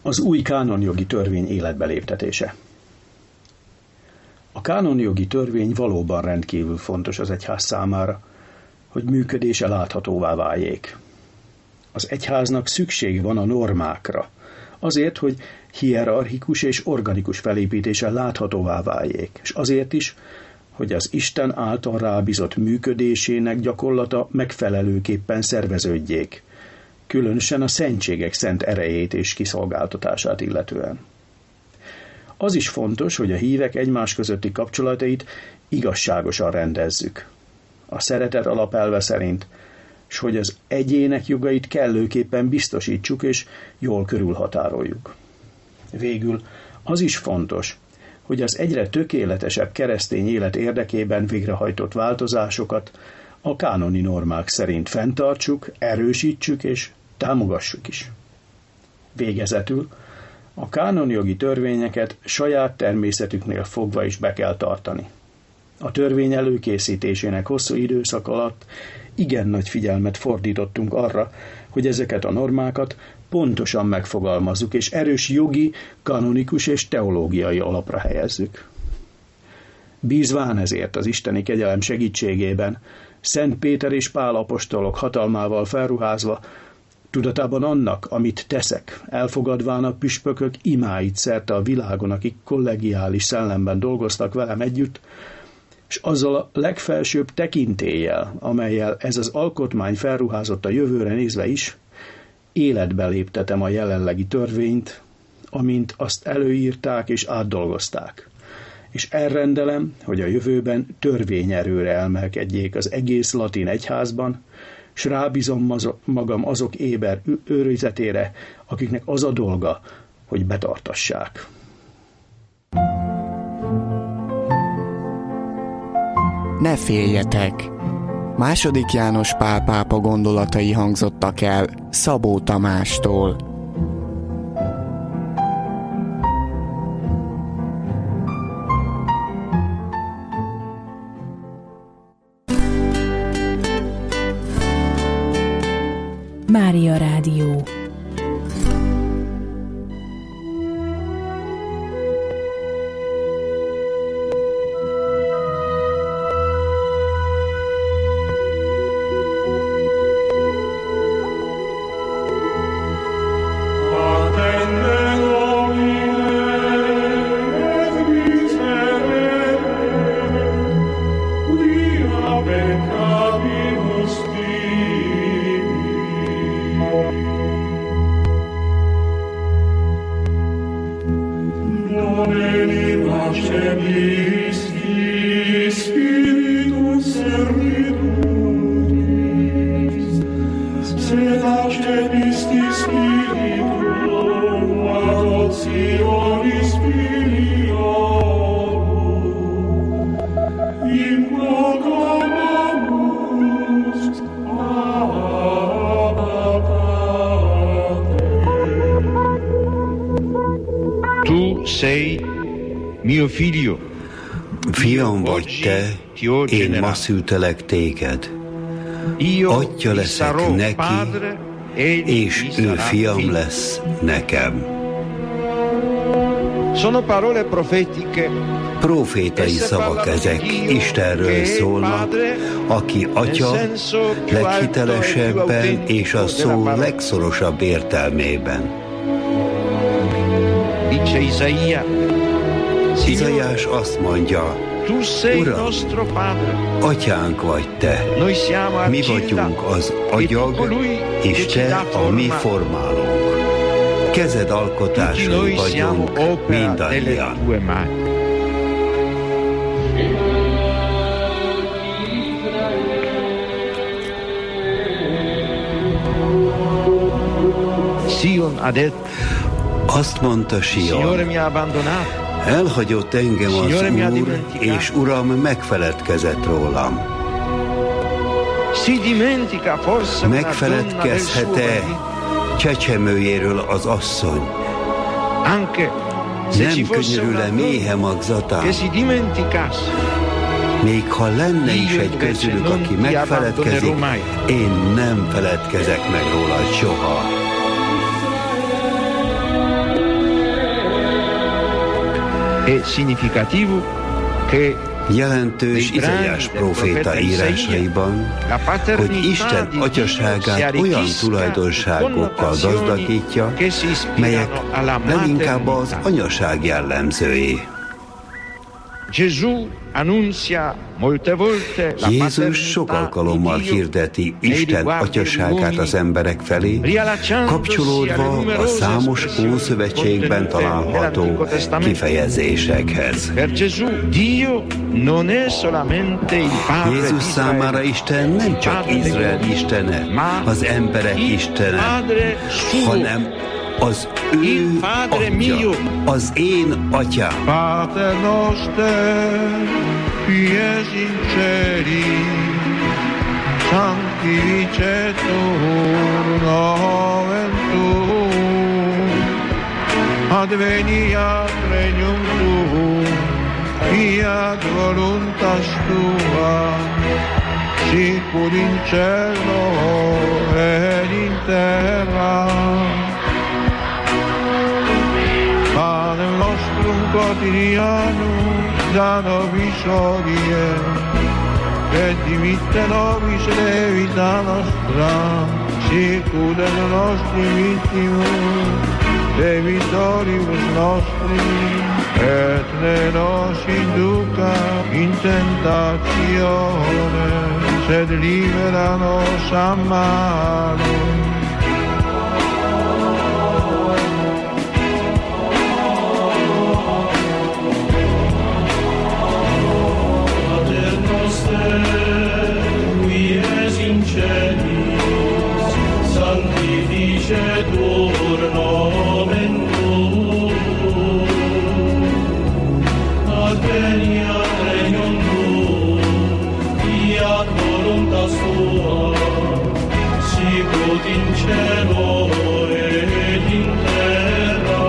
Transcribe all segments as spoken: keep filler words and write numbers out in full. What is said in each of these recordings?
Az új kánonjogi törvény életbe léptetése. A kánonjogi törvény valóban rendkívül fontos az egyház számára, hogy működése láthatóvá váljék. Az egyháznak szükség van a normákra, azért, hogy hierarchikus és organikus felépítése láthatóvá váljék, és azért is, hogy az Isten által rábízott működésének gyakorlata megfelelőképpen szerveződjék, különösen a szentségek szent erejét és kiszolgáltatását illetően. Az is fontos, hogy a hívek egymás közötti kapcsolatait igazságosan rendezzük, a szeretet alapelve szerint, s hogy az egyének jogait kellőképpen biztosítsuk és jól körülhatároljuk. Végül az is fontos, hogy az egyre tökéletesebb keresztény élet érdekében végrehajtott változásokat a kánoni normák szerint fenntartsuk, erősítsük és támogassuk is. Végezetül a kánonjogi törvényeket saját természetüknél fogva is be kell tartani. A törvény előkészítésének hosszú időszak alatt igen nagy figyelmet fordítottunk arra, hogy ezeket a normákat pontosan megfogalmazzuk, és erős jogi, kanonikus és teológiai alapra helyezzük. Bízván ezért az isteni kegyelem segítségében, Szent Péter és Pál apostolok hatalmával felruházva, tudatában annak, amit teszek, elfogadván a püspökök imáit szerte a világon, akik kollegiális szellemben dolgoztak velem együtt, és azzal a legfelsőbb tekintéllyel, amellyel ez az alkotmány felruházott a jövőre nézve is, életbe léptetem a jelenlegi törvényt, amint azt előírták és átdolgozták. És elrendelem, hogy a jövőben törvényerőre emelkedjék az egész latin egyházban, s rábízom magam azok éber őrizetére, akiknek az a dolga, hogy betartassák. Ne féljetek! Második János Pál pápa gondolatai hangzottak el Szabó Tamástól. Mária Rádió. Fiam vagy te, én ma szültelek téged. Atya leszek neki, és ő fiam lesz nekem. Profétai szavak ezek, Istenről szólnak, aki atya leghitelesebben és a szó legszorosabb értelmében. Izaiás azt mondja, Uram, atyánk vagy te, mi vagyunk az agyag, és te a mi formálónk. Kezed alkotásai vagyunk mindannyian. Azt mondta Sion, elhagyott engem az Úr, és Uram megfeledkezett rólam. Megfeledkezhet-e csecsemőjéről az asszony? Nem könyörül-e méhe magzatán? Még ha lenne is egy közülük, aki megfeledkezik, én nem feledkezek meg róla soha. Jelentős Izaiás próféta írásaiban, hogy Isten atyaságát olyan tulajdonságokkal gazdagítja, melyek leginkább az anyaság jellemzői. Jézus sok alkalommal hirdeti Isten atyaságát az emberek felé, kapcsolódva a számos Ószövetségben található kifejezésekhez. Jézus számára Isten nem csak Izrael istene, az emberek istene, hanem az ő atya, az én atyám. Pater noster, qui es in celis, sanctificetur nomen tuum, adveniat regnum tuum, fiat voluntas tua, sicur in cielo et in terra. Panem nostrum quotidianum da nobis hodie, et dimitte nobis levita nostra, sicur et nostri vittimus, debitoribus nostri, et ne nos induca in tentatione, sed libera nos a malo. Sanctificetur nomen tuum, adveniat regnum tuum, fiat voluntas tua, sicut in cielo et in terra.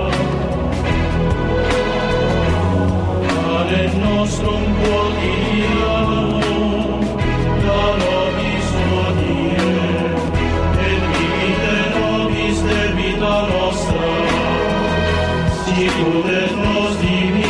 Panem nostrum quotidianum da nobis hodie, debita nostra, sicut et nos dimitte